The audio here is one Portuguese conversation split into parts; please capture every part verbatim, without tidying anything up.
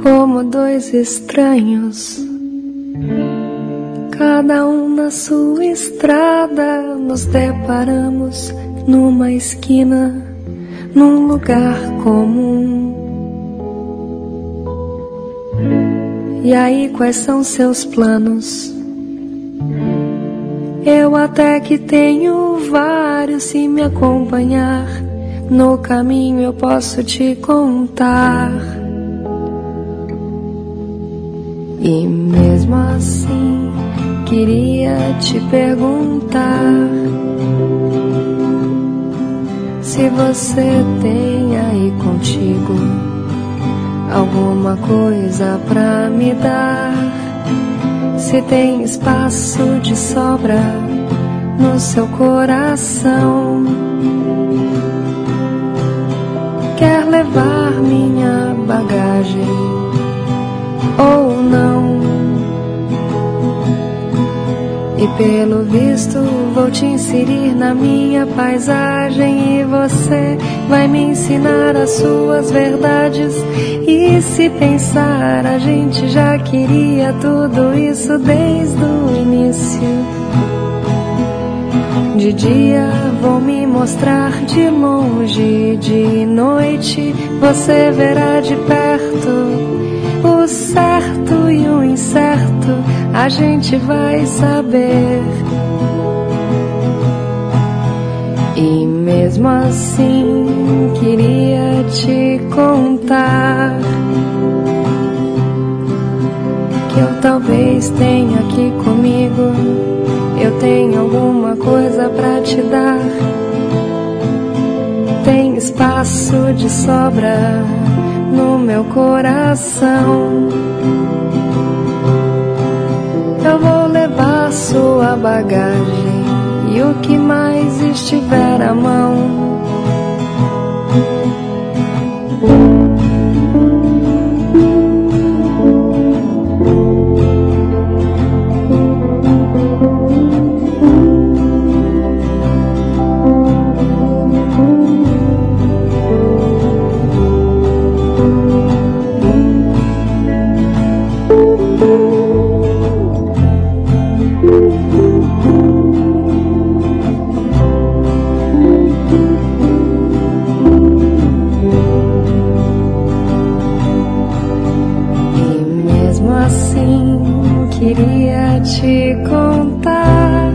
como dois estranhos, cada um na sua estrada, nos deparamos numa esquina, num lugar comum. E aí, quais são seus planos? Eu até que tenho vários, se me acompanhar no caminho eu posso te contar. E mesmo assim queria te perguntar se você tem aí contigo alguma coisa pra me dar, se tem espaço de sobra no seu coração. Quer levar minha bagagem ou não? E pelo visto vou te inserir na minha paisagem, e você vai me ensinar as suas verdades. E se pensar, a gente já queria tudo isso desde o início. De dia vou me mostrar de longe, de noite você verá de perto. O certo e o incerto a gente vai saber. E mesmo assim queria te contar que eu talvez tenha aqui comigo, eu tenho alguma coisa pra te dar. Tem espaço de sobra no meu coração. Eu vou levar sua bagagem e o que mais estiver à mão. Queria te contar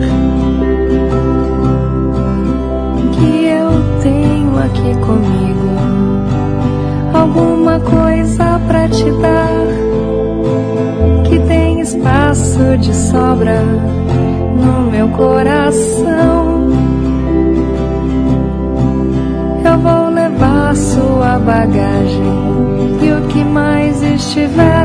que eu tenho aqui comigo alguma coisa pra te dar, que tem espaço de sobra no meu coração. Eu vou levar sua bagagem e o que mais estiver